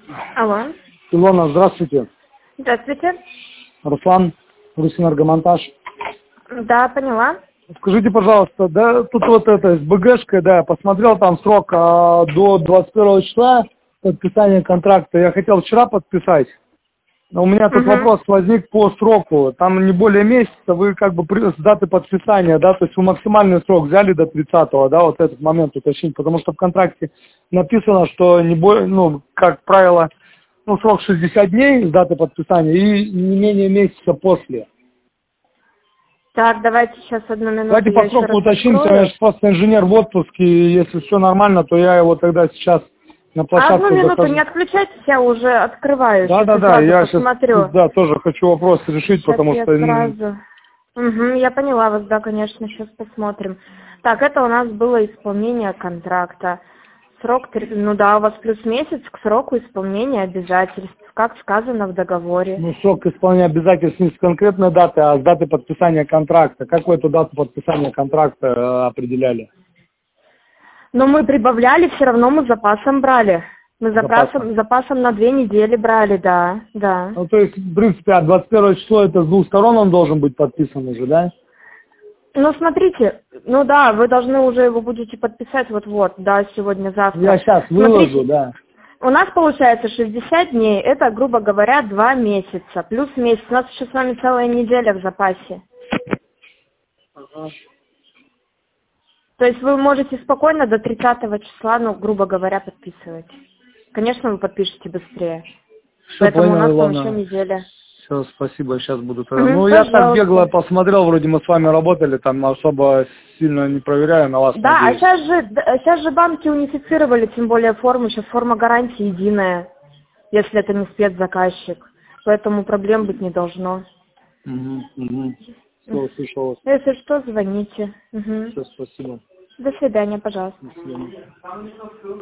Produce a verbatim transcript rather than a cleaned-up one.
Алло. Илона, здравствуйте. Здравствуйте. Руслан, Русэнергомонтаж. Да, поняла. Скажите, пожалуйста, да, тут вот это с БГшкой, да, я посмотрел там срок а, до двадцать первого числа подписания контракта. Я хотел вчера подписать, но у меня тут Угу. вопрос возник по сроку. Там не более месяца, вы как бы при- с даты подписания, да, то есть вы максимальный срок взяли до тридцатого, да, вот этот момент уточнить, потому что в контракте написано, что не более, ну, как правило, ну, срок шестьдесят дней с даты подписания и не менее месяца после. Так, давайте сейчас одну минуту, Давайте я по еще сроку раз уточнимся, открою. я же просто инженер в отпуске, и если все нормально, то я его тогда сейчас на А одну площадку минуту захожу. не отключайтесь, я уже открываю, сейчас я Да-да-да, сразу я сейчас, посмотрю. да, тоже хочу вопрос решить, Сейчас потому я что... м, сразу... Угу, я поняла вас, да, конечно, сейчас посмотрим. Так, это у нас было исполнение контракта. Срок, три- ну да, у вас плюс месяц к сроку исполнения обязательств, как сказано в договоре. Ну, срок исполнения обязательств не с конкретной даты, а с даты подписания контракта. Как вы эту дату подписания контракта э, определяли? Но мы прибавляли, все равно мы запасом брали. Мы Запасом. запасом, запасом на две недели брали, да, да. Ну, то есть, в принципе, а двадцать первое число это с двух сторон он должен быть подписан уже, да? Ну, смотрите, ну да, вы должны уже его будете подписать вот-вот, да, сегодня-завтра. Я сейчас выложу, Смотрите, да. у нас получается шестьдесят дней, это, грубо говоря, два месяца, плюс месяц. У нас еще с вами целая неделя в запасе. То есть вы можете спокойно до тридцатого числа, ну, грубо говоря, подписывать. Конечно, вы подпишете быстрее. Все Поэтому у понял, нас там еще Илона. неделя. Все, спасибо, сейчас буду тогда. Мгм, Ну, я так бегло пожалуйста. посмотрел, вроде мы с вами работали, там особо сильно не проверяю, на вас Да, а надеюсь. сейчас же, да, сейчас же банки унифицировали, тем более форму, сейчас форма гарантии единая, если это не спецзаказчик. Поэтому проблем быть не должно. Угу, угу. Все, М. услышал вас. Если что, звоните. Мгм. Все, спасибо. До свидания, пожалуйста. До свидания.